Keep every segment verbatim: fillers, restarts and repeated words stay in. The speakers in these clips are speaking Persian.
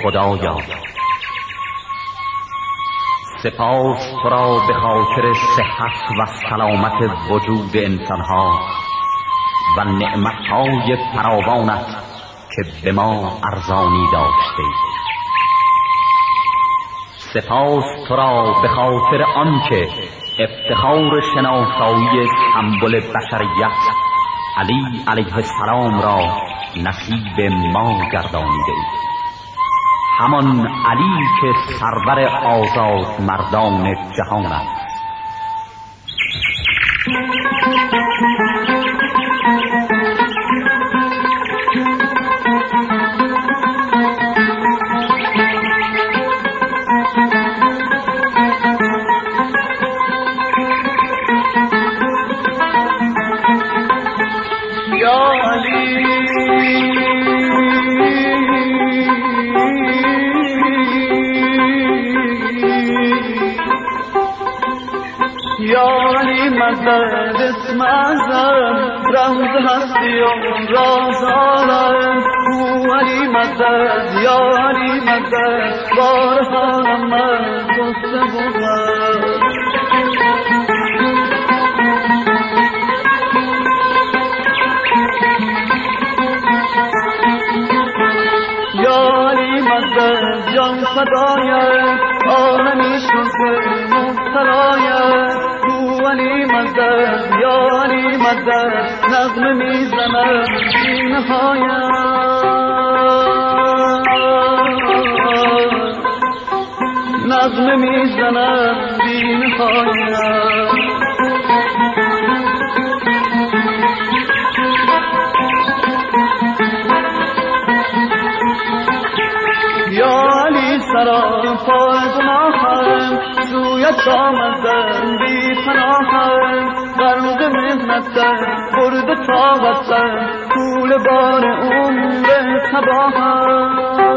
خدایا، سپاس تو را به خاطر صحت و سلامت وجود انسانها و نعمتهای فراوانت که به ما ارزانی داشته. سپاس تو را به خاطر آنکه افتخار شناسایی سمبل بشریت علی علیه السلام را نصیب ما گردانیده ای، همان علی که سرور آزاد مردان جهان است. مدد اسم اعظم رمز هستی و راز عالم، او علی مدد یا علی مدد بارها من گفته بودم. یا علی مدد جان فدایت عالمی شده مبتلایت، علی مدد یا علی مدد نغمه میزنم بی نهایت، نغمه میزنم بی نهایت. یا علی سراپای گناهم سویت آمدم بی پناهم، غرق مهنتم برد طاقتم طول بار عمر تباهم.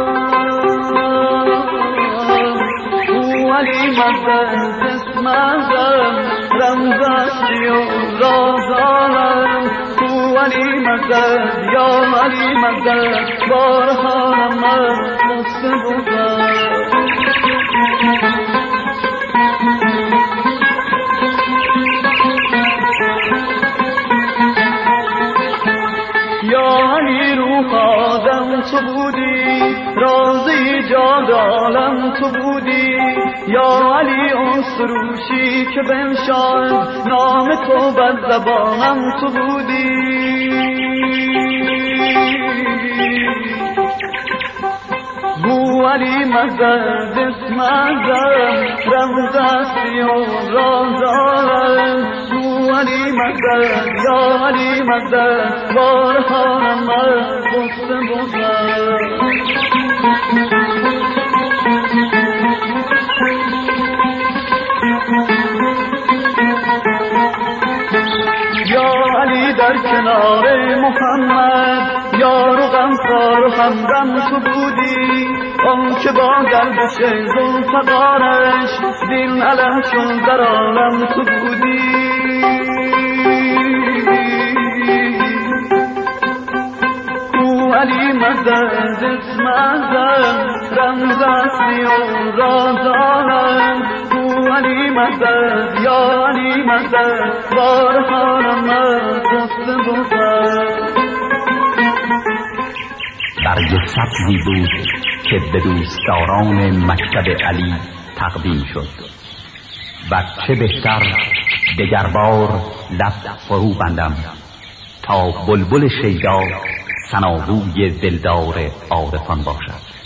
او علی مدد اسم اعظم رمز هستی و راز عالم، او علی مدد یا علی مدد بارها من گفته بودم. یا علی روح آدم تو بودی، راز ایجاد عالم تو بودی، یا علی اون سروشی که بنشان نام تو بر زبانم تو بودی. بو علی مدد اسم اعظم رمز هستی و راز عالم، بو علی مدد یا علی مدد بارها من گفته بودم. یا علی در کنار محمد یار و غمخوار و همدم تو بودی، آن که با گردش ذوالفقارش دین علم چون در عالم تو بودی. او علی مدد اسم اعظم رمز هستی و راز عالم، او علی مدد یا علی مدد بارها من گفته بودم. برگ سبزی بود که به دوستداران مکتب علی تقدیم شد و چه بهتر دگر بار لب فرو بندم تا بلبل شیدا ثناگوی دلدار عارفان باشد.